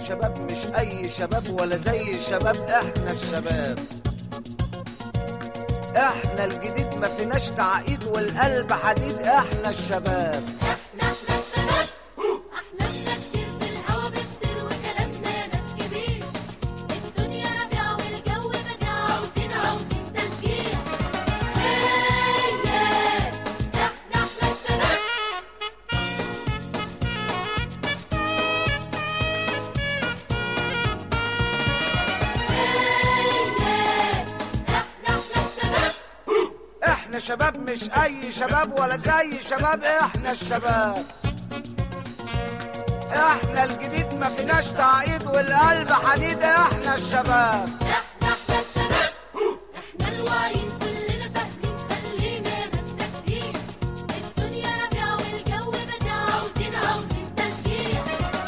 شباب مش اي شباب ولا زي الشباب، احنا الشباب، احنا الجديد ما فيناش تعقيد والقلب حديد، احنا الشباب. احنا الشباب، احلامنا كتير في الهوا بتطير وكلامنا ناس كبير، الدنيا ربيع والجو بديع، عاوزين تشجيع. احنا الشباب. احنا شباب مش اي شباب ولا زي شباب، احنا الشباب، احنا الجديد ما فيناش تعقيد والقلب حديد، احنا الشباب. احنا الشباب، احنا الواعيين كلنا فاهمين، خلينا ناس ساكتين، الدنيا ربيع والجو بديع، عاوزين تشجيع.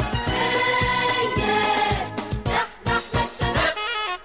احنا الشباب.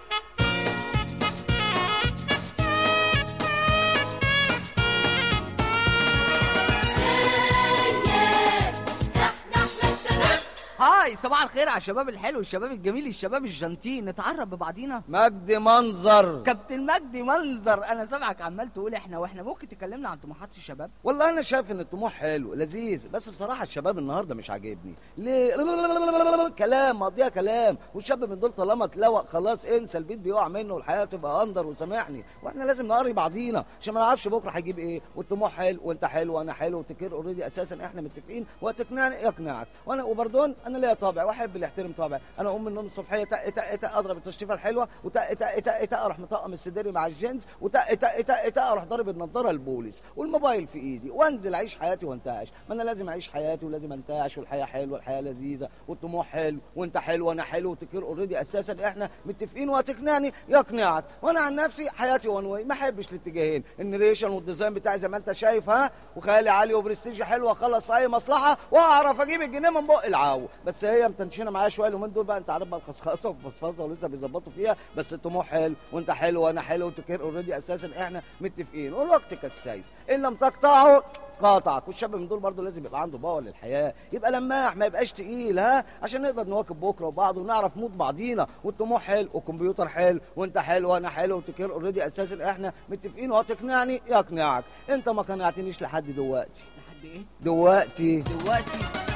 هاي صباح الخير على الشباب الحلو، الشباب الجميل، الشباب الجنتين، نتعرف ببعضينا. مجدي منظر. كابتن مجدي منظر، انا سامعك عمال تقول احنا واحنا، ممكن تكلمنا عن طموحات الشباب؟ والله انا شايف ان الطموح حلو لذيذ، بس بصراحه الشباب النهارده مش عاجبني. ليه؟ كلام مقضيها كلام، والشاب من دول طالما اتلوق خلاص انسى، البيت بيقع منه والحياه تبقى اندر، وسامحني، واحنا لازم نقري بعضينا عشان ما نعرفش بكره هيجيب ايه. والطموح حلو وانت حلو وانا حلو وتكير اوريدي، اساسا احنا متفقين، وهتقنعني يقنعك، وانا وبردون انا ليا طابع واحب اللي يحترم طابع. انا اقوم من النوم الصبحيه تق تق تق اضرب التشريفه الحلوه، وتق تق تق تق اروح مطقم السديري مع الجينز، وتق تق تق تق اروح ضارب النضاره البوليس والموبايل في ايدي، وانزل اعيش حياتي وانتعش. ما انا لازم اعيش حياتي ولازم انتعش، والحياه حلوه، الحياه لذيذه، والطموح حلو وانت حلو وانا حلو، وتكير اوريدي اساسا احنا متفقين، وهتقنعني يقنعك. وانا عن نفسي حياتي وان واي، ما احبش الاتجاهين، النريشن والديزاين بتاعي زي ما انت شايف، ها، وخيالي عالي وبرستيجي حلو، اخلص في اي مصلحه واعرف اجيب الجنيه من بق العو. بس هي متنشنه معايا شويه اليومين دول بقى، انت عارف بقى، الخصخصه والفصفصه ولسه بيظبطوا فيها. بس الطموح حلو وانت حلو وانا حلو، وتكير اوريدي اساسا احنا متفقين، والوقت كالسيف ان لم تقطعه قاطعك. والشاب من دول برضه لازم يبقى عنده باور للحياه، يبقى لماح ما يبقاش تقيل، ها، عشان نقدر نواكب بكره وبعض ونعرف نموت بعضينا. والطموح حلو والكمبيوتر حلو وانت حلو وانا حلو، وتكير اوريدي اساسا احنا متفقين، وهتقنعني يقنعك. انت ما قنعتنيش لحد دلوقتي. لحد ايه؟ دلوقتي دلوقتي